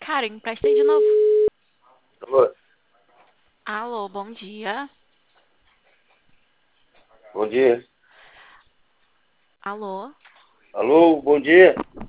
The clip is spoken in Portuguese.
Karen, presta aí de novo. Alô, Alô, bom dia. bom dia. Alô? Alô, bom dia.